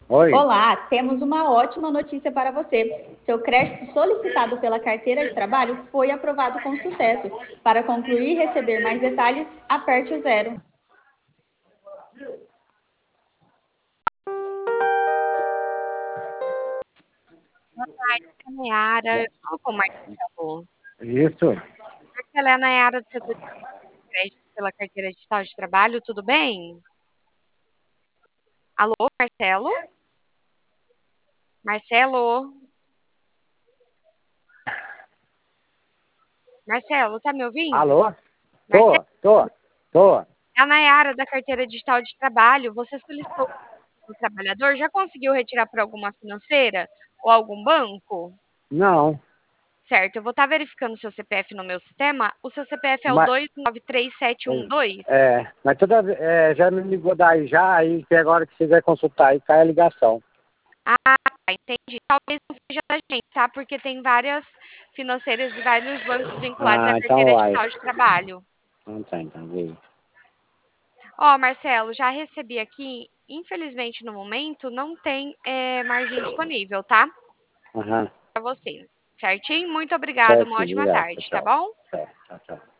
Oi. Olá, temos uma ótima notícia para você. Seu crédito solicitado pela carteira de trabalho foi aprovado com sucesso. Para concluir e receber mais detalhes, aperte o 0. Boa tarde, Nayara. Eu falo com o Marcelo. Isso. Marcelo, é a Nayara do setor de crédito pela carteira digital de trabalho, tudo bem? Alô, Marcelo? Marcelo? Trabalho, tá me ouvindo? Alô? Marcelo, Tô. é a Nayara da carteira digital de trabalho. Você solicitou o trabalhador? Já conseguiu retirar por alguma financeira ou algum banco? Não. Certo, eu vou estar verificando o seu CPF no meu sistema. O seu CPF é o Mas, 293712? mas já me ligou daí já, aí que agora que você vai consultar aí cai a ligação. Ah, tá, entendi. Talvez não seja da gente, tá? Porque tem várias financeiras e vários bancos vinculados à Ah, então carteira vai. digital de trabalho. Não tá, então, veio. Ó, Marcelo, já recebi aqui. Infelizmente, no momento, não tem margem disponível, tá? Aham. Para você. Certinho? Muito obrigada. Uma Certo, ótima obrigado. tarde, tá Tchau. bom? Tchau, tchau.